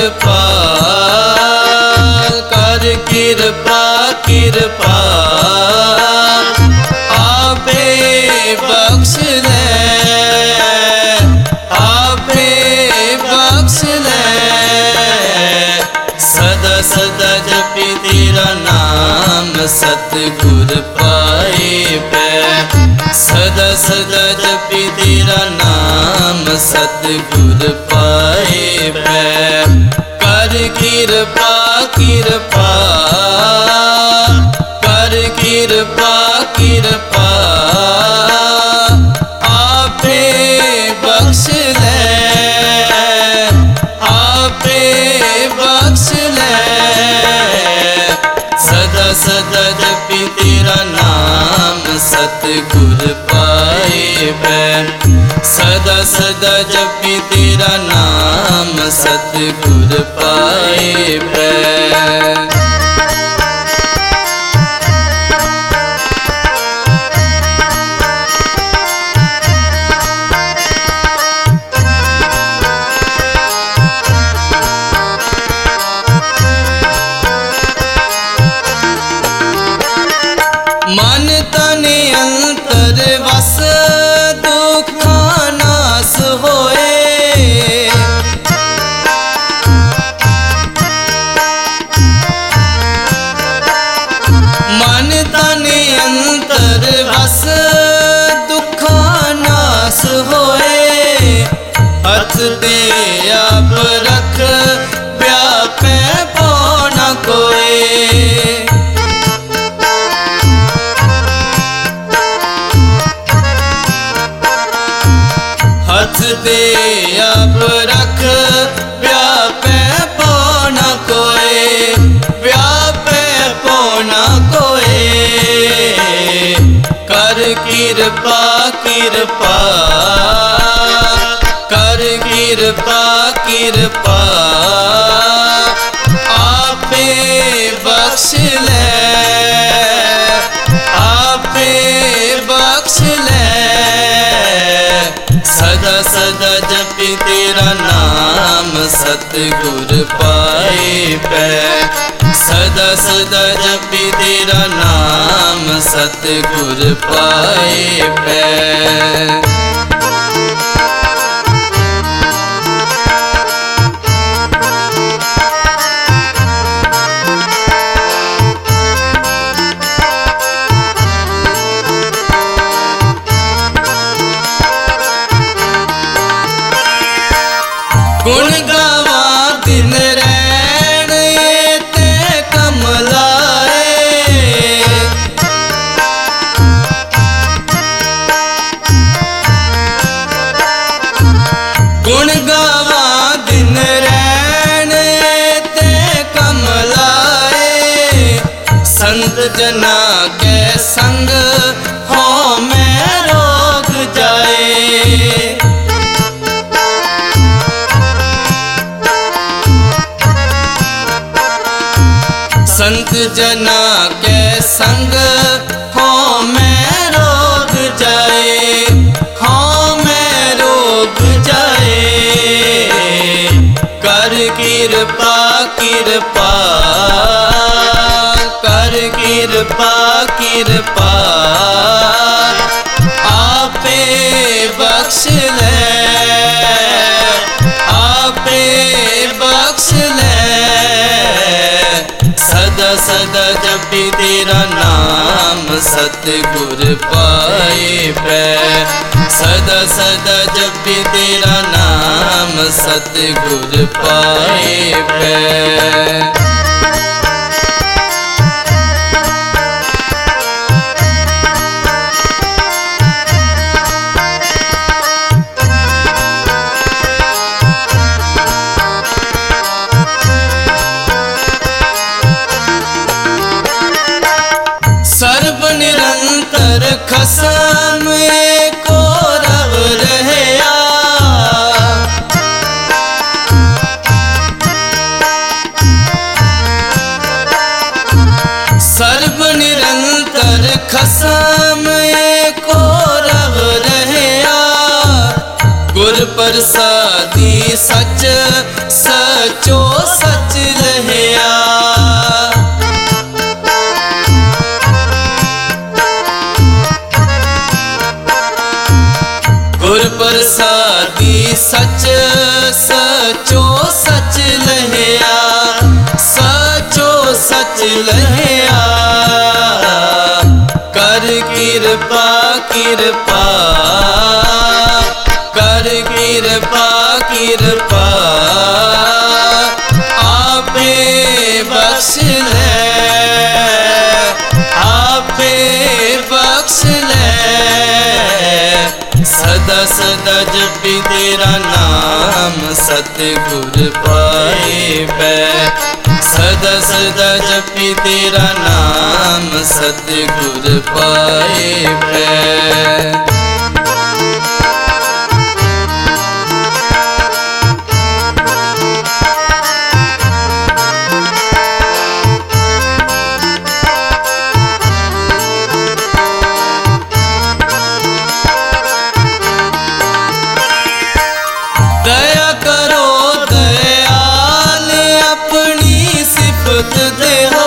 किरपाल कर किरपा किरपाल आपे बख्श ले आपे बख्श ले सदा सदा जपी तेरा नाम सतगुर पाए पै सदा सदा जपी तेरा नाम सतगुर पाए पै कर किरपा किरपा कर किरपा किरपा आपे बख्श ले आपे बख्श ले सदा सदा जपी तेरा नाम सतगुर पाए पै सदा सदा जपी तेरा नाम सतगुर पाए पै। मन तन अंतर वस दुखा नास होए मन तन अंतर वस दुखा नास होए हथ दे आप रख व्यापै पौना कोई हथ दे अब रख व्यापै पौना कोई व्यापै पौना कोई कर किरपा किरपा कर किरपा किरपा आपे बख्श ले आपे बख्श ले सदा सदा जपी तेरा नाम सतगुर पाए पै सदा सदा जपी तेरा नाम सतगुर पाए पै। गुण गावा दिन रैन ते कमलाए गुण गावा दिन रैन ते कमलाए संत जना के संग हो मैं रोग जाए संत जना के संग हो मैं रोग जाए हो मैं रोग जाए कर किरपा किरपा कर किरपा किरपा आपे बख्श ले आपे बख्श ले सदा सदा जपी तेरा नाम सतगुर पाए पै सदा सदा जपी तेरा नाम सतगुर पाए पै। सर्व निरंतर खसम एको रव रहया सर्व निरंतर खसम एको रव रहया गुर प्रसादी सच सचो सच रहया। गुर प्रसादी सच सचो सच रहया, सचो सच रहया। कर कृपा कृपा, कर कृपा कृपा, आपे बख्श ले, आपे बख्श ले। सदा सदा जपी तेरा नाम सतगुर पाए पै, सदा सदा जपी तेरा नाम सतगुर पाए पै। दया करो दयाल अपनी सिफत दे हो,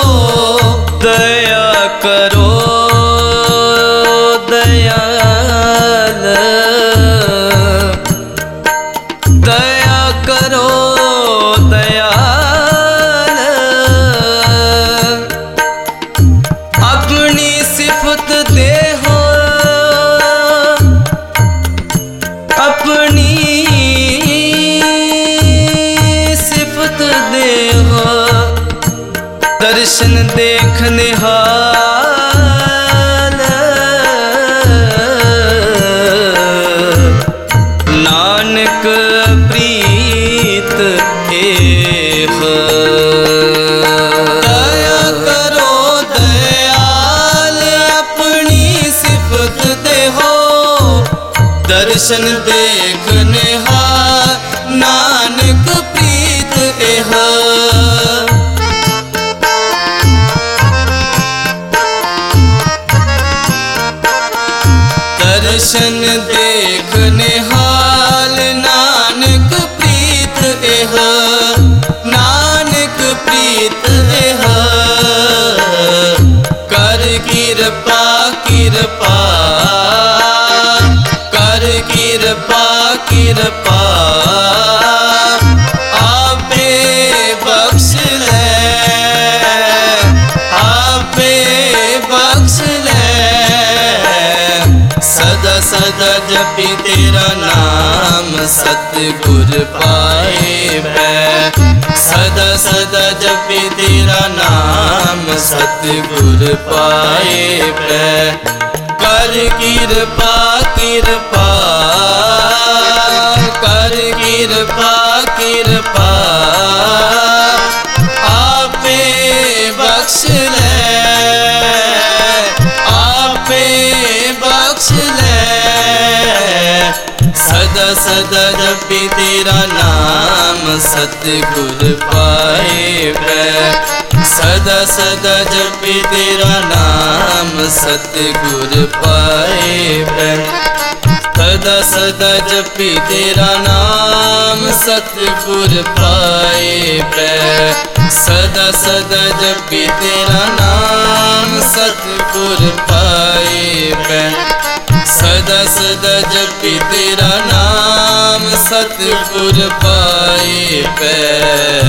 दया करो दयाल, दया करो दयाल, अपनी सिफत दे हो, अपनी सिफत दे हो। दर्शन देखने हाल, नानक प्रीत एह। दया करो दयाल अपनी सिफत दे हो, दर्शन देखने हाल, नानक प्रीत एह। दर्शन देखने हाल, नानक प्रीत एह, नानक प्रीत एह। कर कृपा कृपा, कर कृपा कृपा, आपे बख्श ले, आपे बख्श ले। सदा सदा जपी तेरा नाम सतगुर पाए पै, सदा सदा जपी तेरा नाम सतगुर पाए पै। कर कृपा कृपा, कर कृपा कृपा, आपे बख्श ले, आपे बख्श ले। सदा सदा जपी तेरा नाम सतगुर पाए पै, सदा सदा जपी तेरा नाम सतगुर पाए पै। सदा सदा जपी तेरा नाम सतगुर पाए पै, सदा सदा जपी तेरा नाम सतगुर पाए पै। सदा सदा जपी तेरा नाम सतगुर पाए पै।